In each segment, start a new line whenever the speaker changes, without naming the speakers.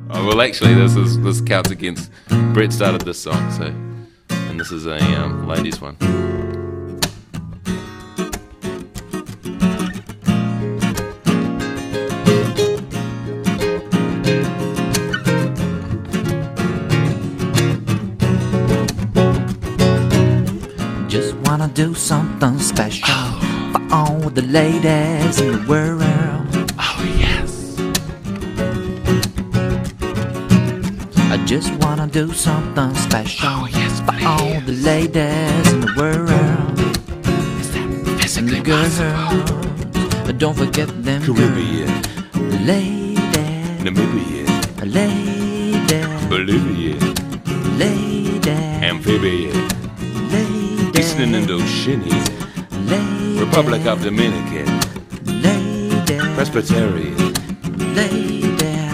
Oh, well, actually, this counts against. Brett started this song, so, and this is a ladies one.
Just wanna do something special for all the ladies in the world.
Oh yes.
I just wanna do something special for all the ladies in the world. And the girls, don't forget them
Caribbean,
girls. The ladies,
Namibia,
ladies,
Bolivia,
ladies,
Amphibia,
ladies,
Eastern Indochina,
ladies,
Republic of Dominican,
ladies,
Presbyterian,
ladies,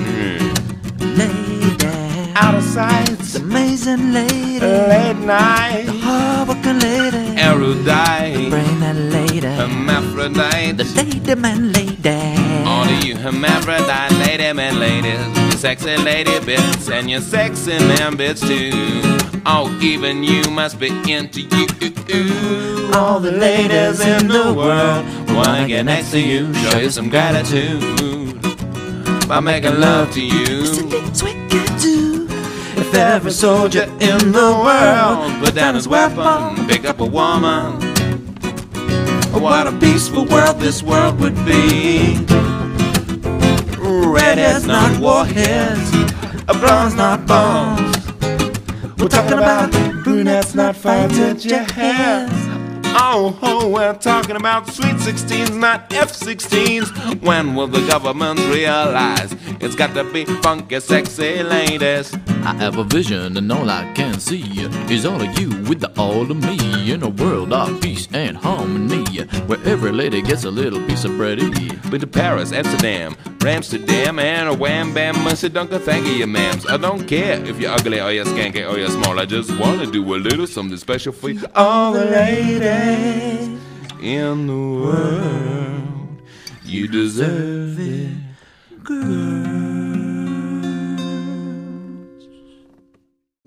ladies,
Out of Sight,
amazing lady,
Late Night,
hard-working lady,
Erudite,
brain that lady,
Hermaphrodite.
the lady man lady.
All of you hermaphrodite lady man ladies, you sexy lady bits and your sexy man bits too. Oh, even you must be into you. All the ladies in the world wanna get next to you, show you some gratitude by making love to you.
It's the things we can do.
If every soldier in the world put down his weapon, pick up a woman, what a peaceful world this world would be. Redheads, not warheads, blondes, not bombs. We're talking about brunettes, not five-digit heads. Oh, we're talking about sweet 16s, not F-16s. When will the government realize it's got to be funky, sexy ladies?
I have a vision and all I can see is all of you with the all of me in a world of peace and harmony where every lady gets a little piece of bread.
Been to Paris, Amsterdam, Amsterdam, and a wham bam musty dunker, thank you, ma'ams. I don't care if you're ugly or you're skanky or you're small. I just wanna do a little something special for you. All the ladies in the world, you deserve it, girl.